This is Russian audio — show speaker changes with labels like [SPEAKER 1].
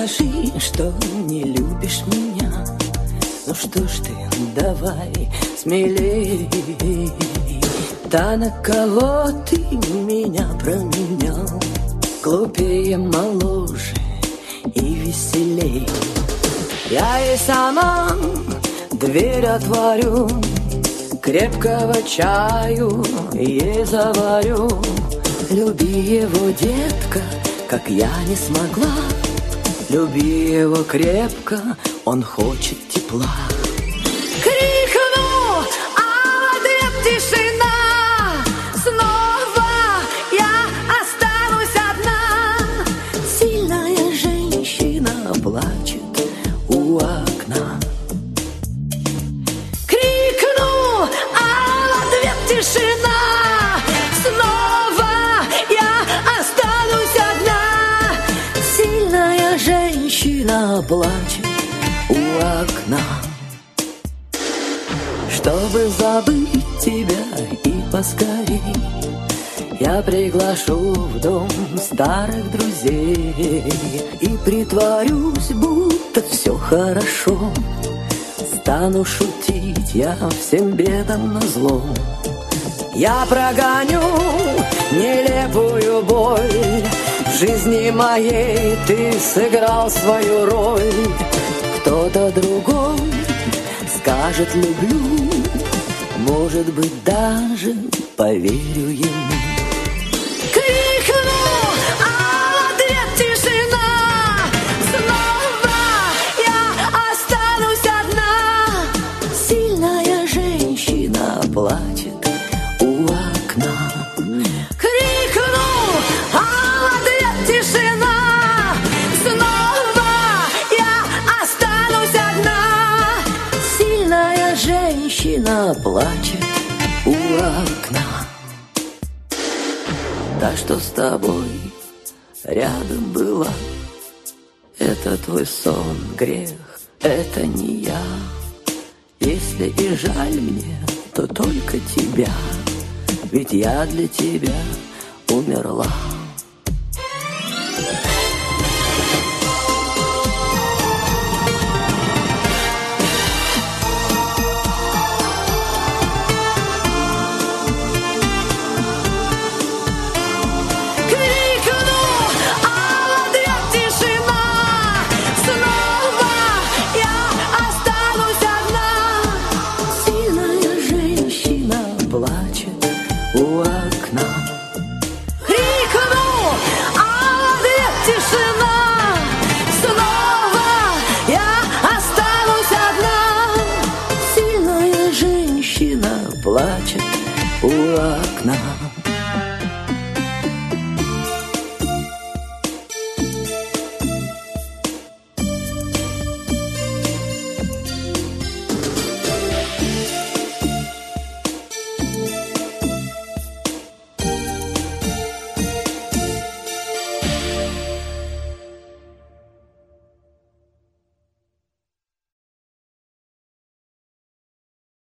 [SPEAKER 1] скажи, что не любишь меня. Ну что ж ты, давай смелей. Та, на кого ты меня променял, глупее, моложе и веселей. Я ей сама дверь отворю, крепкого чаю ей заварю. Люби его, детка, как я не смогла. Люби его крепко, он хочет тепла. Крикну, а в ответ тишина. Снова я останусь одна. Сильная женщина плачет у окна. Крикну, а в ответ тишина. Снова я останусь одна. Сильная женщина плачет у окна. Чтобы забыть тебя и поскорей, я приглашу в дом старых друзей и притворюсь, будто все хорошо. Стану шутить я всем бедам назло. Я прогоню нелепую боль. В жизни моей ты сыграл свою роль. Кто-то другой скажет люблю, может быть, даже поверю ему. Крикну, а в ответ тишина. Снова я останусь одна. Сильная женщина плачет у окна. Крикну, а в ответ тишина. Снова я останусь одна. Сильная женщина плачет у окна. Та, что с тобой рядом была, это твой сон, грех, это не я. Если и жаль мне, то только тебя, ведь я для тебя умерла. Плачет у окна. Крикну, а в ответ тишина. Снова я останусь одна. Сильная женщина плачет у окна.